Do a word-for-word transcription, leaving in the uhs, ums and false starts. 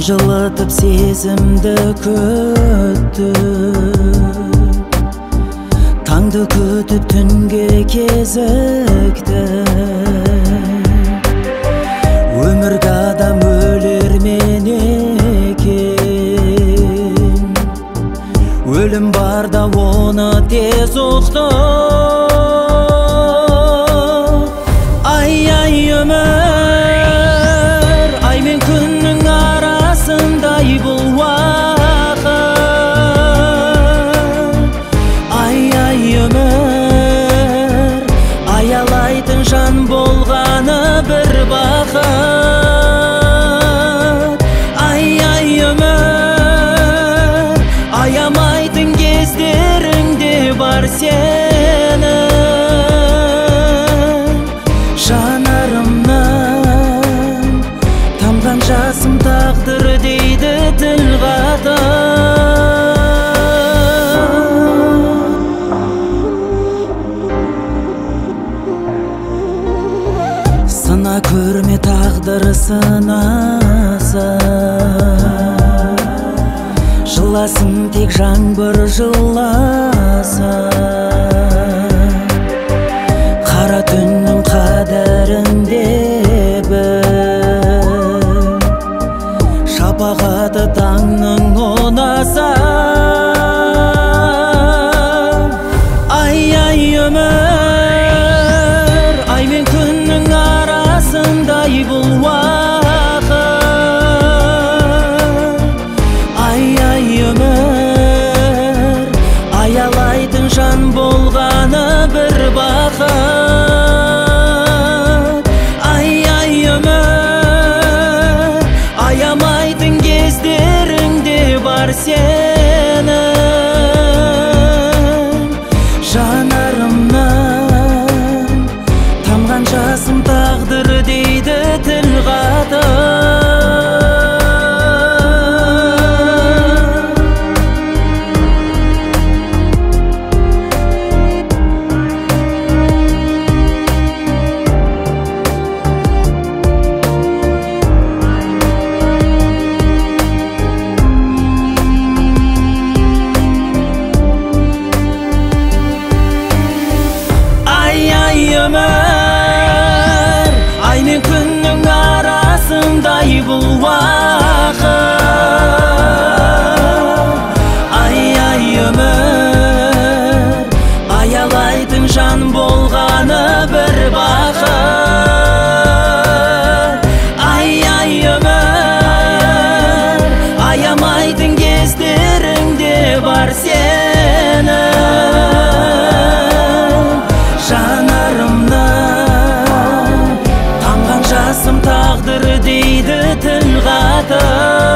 жылытып сезімді күтті, таңды күтіп түнге кезікті. Өмірге адам өлермен екен, өлім барда оны тез ұқты. Ай-ай өмір, ай мен күннің арасындай бұл уақыт. Ай-ай өмір, аялайтын жан болғаны бір бақыт. Ай-ай өмір, аямайтын кездеріңде бар сенің. Жанарымнан тамған жасым тағдыр дейді тіл қатып. Сына көрме тағдыр сынаса, жыласын тек жаңбыр жыласа. Қара түннің қадірінде біл, шапағаты таңның ұнаса. Ай-ай өмір, ай мен күннің арасындай бұл уақыт. Ай-ай өмір, аялайтын жан болғаны бір бақыт. Ай-ай өмір, аямайтын кездеріңде бар сенің. Жанарымнан тамған жасым тағдыр дейді тіл қатып. Өмір, ай мен күннің арасындай бұл уақыт. Ай-ай өмір, аялайтын жан болғаны бір бақыт. Ай-ай өмір, аямайтын кездеріңде бар сенің. Жанарымнан тамған жасым тағдыр дейді тіл қатып.